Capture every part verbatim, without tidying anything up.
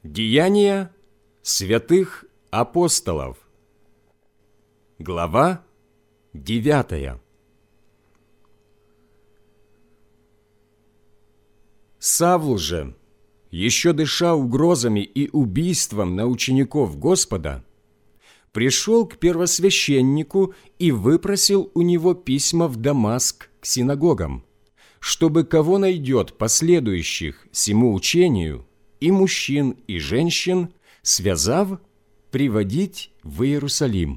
Деяния святых апостолов. Глава девятая. Савл же, еще дыша угрозами и убийством на учеников Господа, пришел к первосвященнику и выпросил у него письма в Дамаск к синагогам, чтобы кого найдет последующих сему учению, и мужчин, и женщин, связав, приводить в Иерусалим.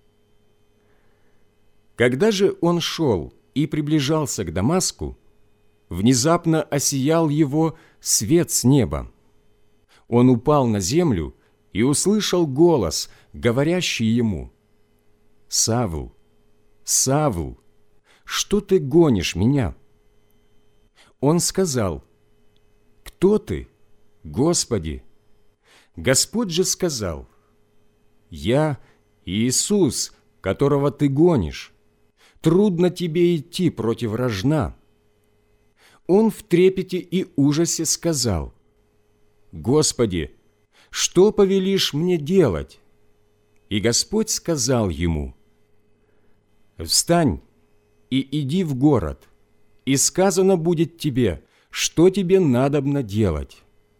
Когда же он шел и приближался к Дамаску, внезапно осиял его свет с неба. Он упал на землю и услышал голос, говорящий ему: «Савл, Савл, что ты гонишь меня?» Он сказал: «Кто ты, Господи?» Господь же сказал: «Я Иисус, которого ты гонишь. Трудно тебе идти против рожна». Он в трепете и ужасе сказал: «Господи, что повелишь мне делать?» И Господь сказал ему: «Встань и иди в город, и сказано будет тебе, что тебе надобно делать».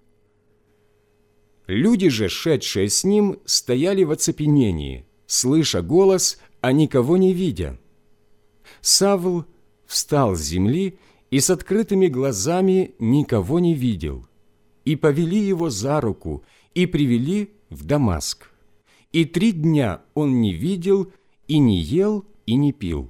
Люди же, шедшие с ним, стояли в оцепенении, слыша голос, а никого не видя. Савл встал с земли и с открытыми глазами никого не видел, и повели его за руку и привели в Дамаск. И три дня он не видел, и не ел, и не пил.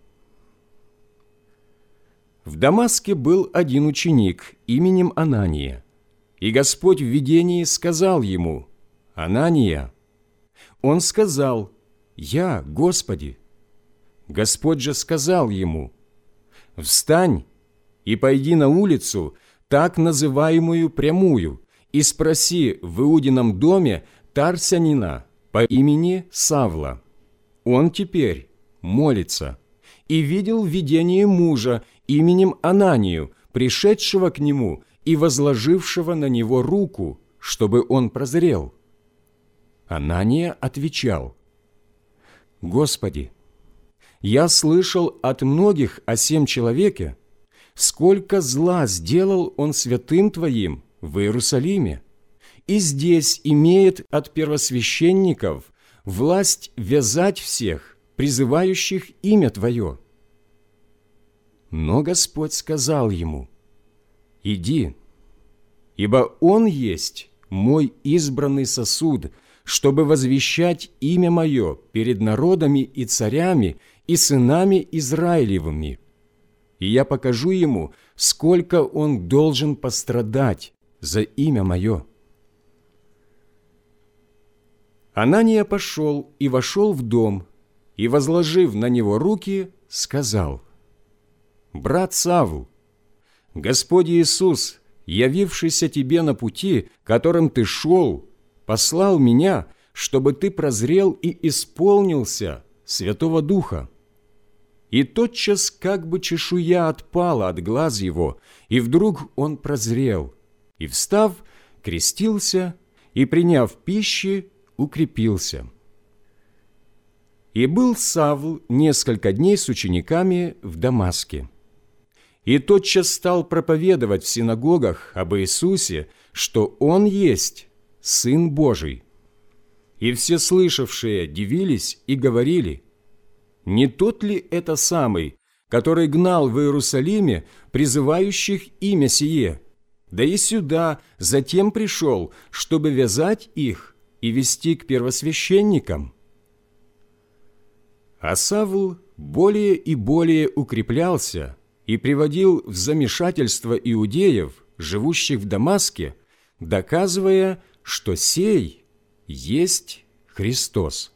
В Дамаске был один ученик именем Анания, и Господь в видении сказал ему: «Анания». Он сказал: «Я, Господи». Господь же сказал ему: «Встань и пойди на улицу, так называемую Прямую, и спроси в Иудином доме Тарсянина по имени Савла. Он теперь молится, и видел видение мужа именем Ананию, пришедшего к нему и возложившего на него руку, чтобы он прозрел». Анания отвечал: «Господи, я слышал от многих о сем человеке, сколько зла сделал он святым Твоим в Иерусалиме, и здесь имеет от первосвященников власть вязать всех, призывающих имя Твое». Но Господь сказал ему: «Иди, ибо он есть мой избранный сосуд, чтобы возвещать имя Мое перед народами и царями и сынами Израилевыми. И я покажу ему, сколько он должен пострадать за имя Мое». Анания пошел и вошел в дом, и, возложив на него руки, сказал: «Брат Савл, Господь Иисус, явившийся тебе на пути, которым ты шел, послал меня, чтобы ты прозрел и исполнился Святого Духа». И тотчас как бы чешуя отпала от глаз его, и вдруг он прозрел, и, встав, крестился, и, приняв пищи, укрепился. И был Савл несколько дней с учениками в Дамаске. И тотчас стал проповедовать в синагогах об Иисусе, что Он есть Сын Божий. И все слышавшие дивились и говорили: «Не тот ли это самый, который гнал в Иерусалиме призывающих имя сие, да и сюда затем пришел, чтобы вязать их и вести к первосвященникам?» А Савл более и более укреплялся и приводил в замешательство иудеев, живущих в Дамаске, доказывая, что сей есть Христос.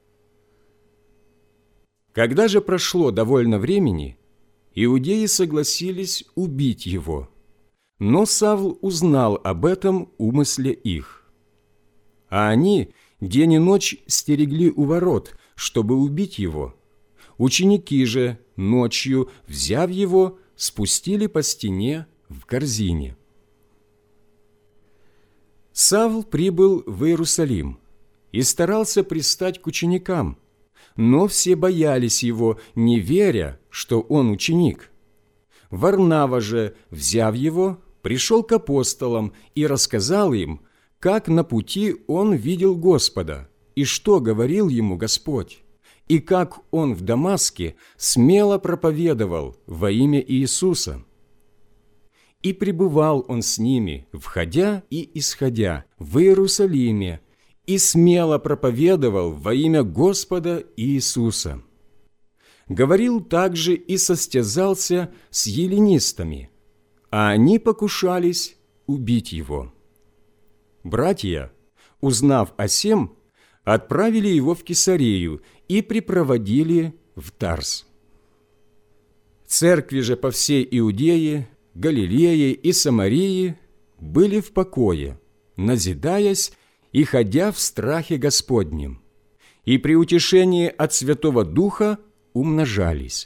Когда же прошло довольно времени, иудеи согласились убить его, но Савл узнал об этом умысле их. А они день и ночь стерегли у ворот, чтобы убить его. Ученики же ночью, взяв его, спустили по стене в корзине. Савл прибыл в Иерусалим и старался пристать к ученикам, но все боялись его, не веря, что он ученик. Варнава же, взяв его, пришел к апостолам и рассказал им, как на пути он видел Господа, и что говорил ему Господь, и как он в Дамаске смело проповедовал во имя Иисуса. И пребывал он с ними, входя и исходя, в Иерусалиме, и смело проповедовал во имя Господа Иисуса. Говорил также и состязался с еллинистами, а они покушались убить его. Братья, узнав о сем, отправили его в Кесарею и припроводили в Тарс. Церкви же по всей Иудее, Галилее и Самарии были в покое, назидаясь и ходя в страхе Господнем, и при утешении от Святого Духа умножались.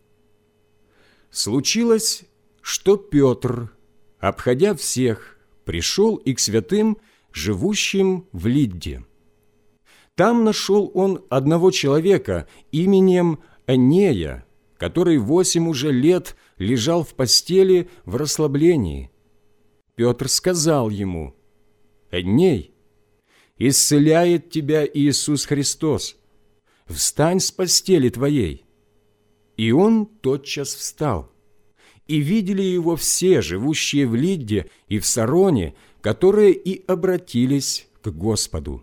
Случилось, что Петр, обходя всех, пришел и к святым, живущим в Лидде. Там нашел он одного человека именем Энея, который восемь уже лет лежал в постели в расслаблении. Петр сказал ему: «Эней, исцеляет тебя Иисус Христос, встань с постели твоей». И он тотчас встал. И видели его все, живущие в Лидде и в Сароне, которые и обратились к Господу.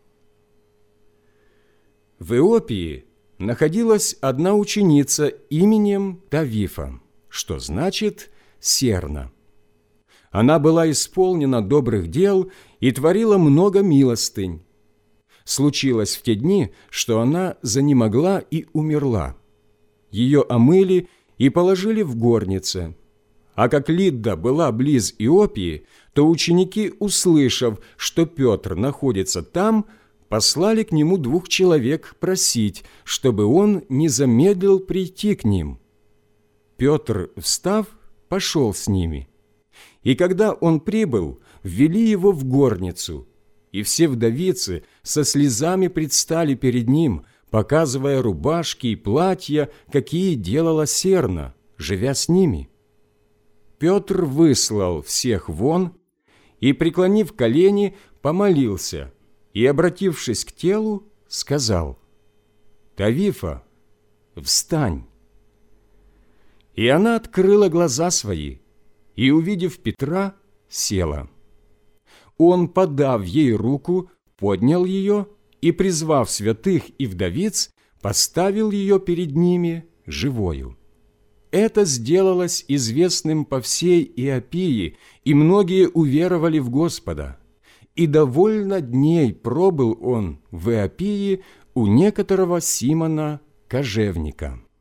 В Иопии находилась одна ученица именем Тавифа, что значит «серна». Она была исполнена добрых дел и творила много милостынь. Случилось в те дни, что она занемогла и умерла. Ее омыли и положили в горнице. А как Лидда была близ Иопии, то ученики, услышав, что Петр находится там, послали к нему двух человек просить, чтобы он не замедлил прийти к ним. Петр, встав, пошел с ними. И когда он прибыл, ввели его в горницу, и все вдовицы со слезами предстали перед ним, показывая рубашки и платья, какие делала серна, живя с ними. Петр выслал всех вон и, преклонив колени, помолился и, обратившись к телу, сказал: «Тавифа, встань!» И она открыла глаза свои, и, увидев Петра, села. Он, подав ей руку, поднял ее и, призвав святых и вдовиц, поставил ее перед ними живою. Это сделалось известным по всей Иопии, и многие уверовали в Господа. И довольно дней пробыл он в Иопии у некоторого Симона Кожевника.